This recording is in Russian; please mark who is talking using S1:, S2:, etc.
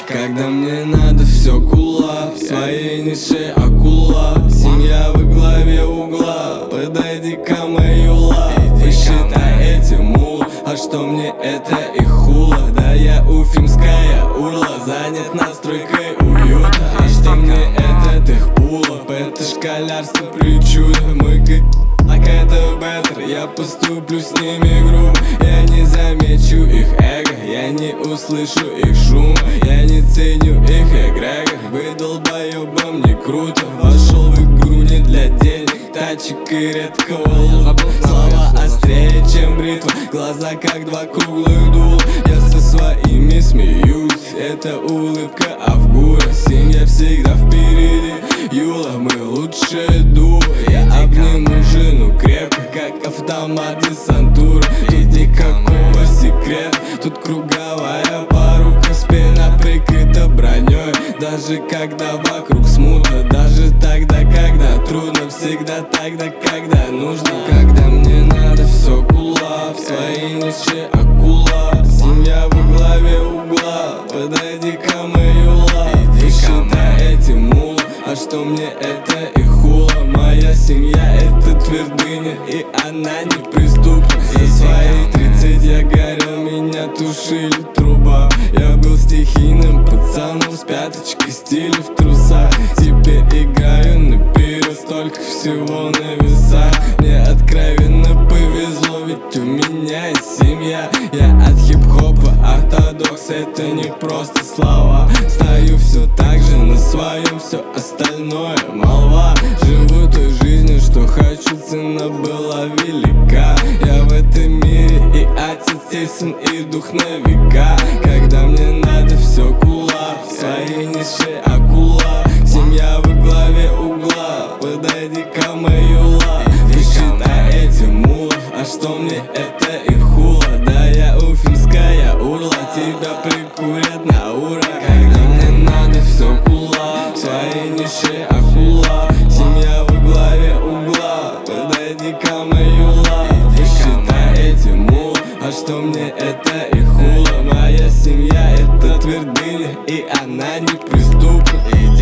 S1: Когда мне надо, все кула, в своей нише акула. Семья во главе угла, подойди-ка мою ла. Посчитай эти мулы, а что мне это и хула. Да я уфимская урла, занят настройкой уюта. А что мне этот их пула, это школярство причуда. Мой это беттер, я поступлю с ними грубо. Я не замечу их эго, я не услышу их шум. Я не ценю их эгрегор, вы долбоебам не круто. Вошел в игру не для денег, тачек и редкого лука. Слова острее, чем бритва, глаза как два круглых дула. Я со своими смеюсь, это улыбка Авгура. Семья всегда впереди, Юла, мы лучшие дуо. Я обниму жену крепко, как автомат десантура. Тут никакого секрета, тут круговая порука. Спина прикрыта броней, даже когда вокруг смутно. Даже тогда, когда трудно, всегда тогда, когда нужно. Когда мне надо, все кула, в своей нише акула. Семья во главе угла, подойди-ка мою ла. Посчитай эти мулы, а что мне это и хула. Моя семья это твердыня, и она неприступна. За свои 30 я горел, меня тушили труба. Я был стихийным пацаном с пяточкой стиля в трусах. Теперь играю наперед, столько всего на весах. Мне откровенно повезло, ведь у меня есть семья. Я от хип-хопа ортодокс, это не просто слова. Стою все так же на своем, все остальное молва. Живу той жизнью, что хочу, цена была велика. Я в этом мире и отец тесен, и дух на века. Когда мне надо, все кула, в своей нише акула. Семья во главе угла, подойди-ка мою ла. Посчитай эти мулы, а что мне это и хула. Да я уфимская урла, тебя прикурят на ура. Когда мне надо, все кула, в своей нише акула. Семья во главе угла, подойди-ка мою ла. Посчитай эти мулы, а что мне это и хула. Моя семья это твердыня, и она неприступна.